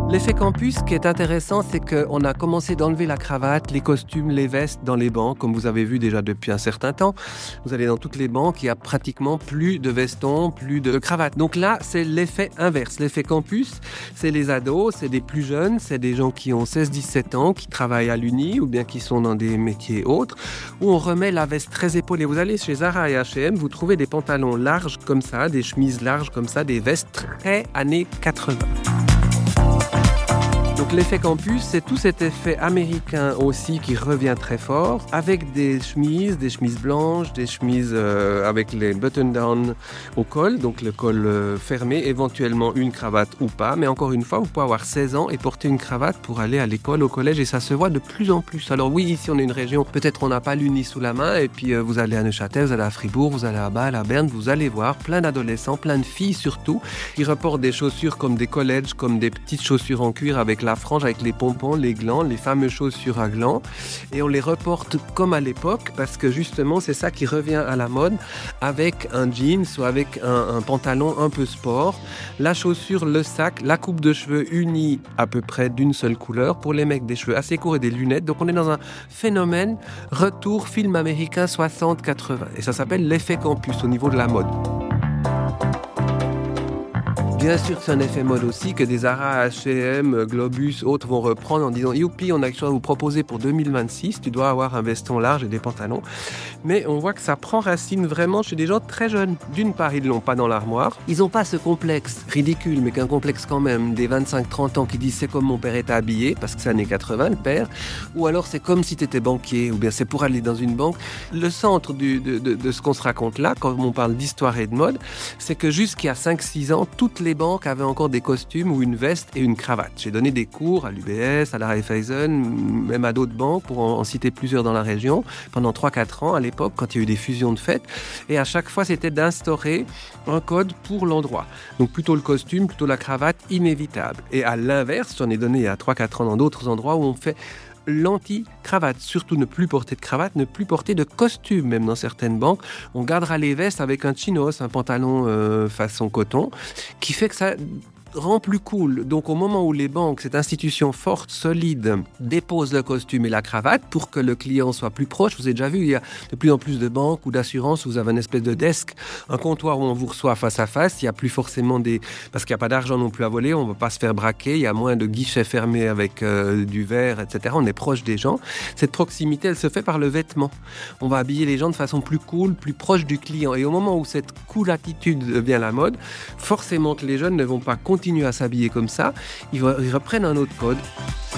L'effet campus, ce qui est intéressant, c'est qu'on a commencé d'enlever la cravate, les costumes, les vestes dans les banques, comme vous avez vu déjà depuis un certain temps. Vous allez dans toutes les banques, il n'y a pratiquement plus de vestons, plus de cravates. Donc là, c'est l'effet inverse. L'effet campus, c'est les ados, c'est des plus jeunes, c'est des gens qui ont 16-17 ans, qui travaillent à l'Uni ou bien qui sont dans des métiers autres, où on remet la veste très épaulée. Vous allez chez Zara et H&M, vous trouvez des pantalons larges comme ça, des chemises larges comme ça, des vestes très années 80. Donc l'effet campus, c'est tout cet effet américain aussi qui revient très fort, avec des chemises blanches, des chemises avec les button-down au col, donc le col fermé, éventuellement une cravate ou pas. Mais encore une fois, vous pouvez avoir 16 ans et porter une cravate pour aller à l'école, au collège, et ça se voit de plus en plus. Alors oui, ici on est une région, peut-être on n'a pas l'Uni sous la main, et puis vous allez à Neuchâtel, vous allez à Fribourg, vous allez à Bâle, à Berne, vous allez voir plein d'adolescents, plein de filles surtout, qui reportent des chaussures comme des collèges, comme des petites chaussures en cuir avec la frange, avec les pompons, les glands, les fameuses chaussures à glands, et on les reporte comme à l'époque parce que justement c'est ça qui revient à la mode, avec un jeans ou avec un pantalon un peu sport, la chaussure, le sac, la coupe de cheveux unie à peu près d'une seule couleur, pour les mecs des cheveux assez courts et des lunettes. Donc on est dans un phénomène retour film américain 60-80, et ça s'appelle l'effet campus au niveau de la mode. Bien sûr que c'est un effet mode aussi que des Zara, H&M, Globus, autres vont reprendre en disant « Youpi, on a quelque chose à vous proposer pour 2026, tu dois avoir un veston large et des pantalons ». Mais on voit que ça prend racine vraiment chez des gens très jeunes. D'une part, ils ne l'ont pas dans l'armoire. Ils n'ont pas ce complexe ridicule, mais qu'un complexe quand même, des 25-30 ans qui disent « c'est comme mon père était habillé », parce que c'est années 80, le père. Ou alors c'est comme si tu étais banquier, ou bien c'est pour aller dans une banque. Le centre de ce qu'on se raconte là, quand on parle d'histoire et de mode, c'est que jusqu'à 5-6 ans, toutes les banques avaient encore des costumes ou une veste et une cravate. J'ai donné des cours à l'UBS, à la Raiffeisen, même à d'autres banques, pour en citer plusieurs dans la région, pendant 3-4 ans à l'époque, quand il y a eu des fusions de fêtes. Et à chaque fois, c'était d'instaurer un code pour l'endroit. Donc plutôt le costume, plutôt la cravate, inévitable. Et à l'inverse, j'en ai donné il y a 3-4 ans dans d'autres endroits où on fait l'anti-cravate, surtout ne plus porter de cravate, ne plus porter de costume, même dans certaines banques. On gardera les vestes avec un chinos, un pantalon façon coton, qui fait que ça rend plus cool. Donc au moment où les banques, cette institution forte, solide, dépose le costume et la cravate pour que le client soit plus proche, vous avez déjà vu, il y a de plus en plus de banques ou d'assurances où vous avez une espèce de desk, un comptoir où on vous reçoit face à face, il n'y a plus forcément parce qu'il n'y a pas d'argent non plus à voler, on ne va pas se faire braquer, il y a moins de guichets fermés avec du verre, etc. On est proche des gens. Cette proximité, elle se fait par le vêtement. On va habiller les gens de façon plus cool, plus proche du client. Et au moment où cette cool attitude devient la mode, forcément que les jeunes ne vont pas continuer à s'habiller comme ça, ils reprennent un autre code.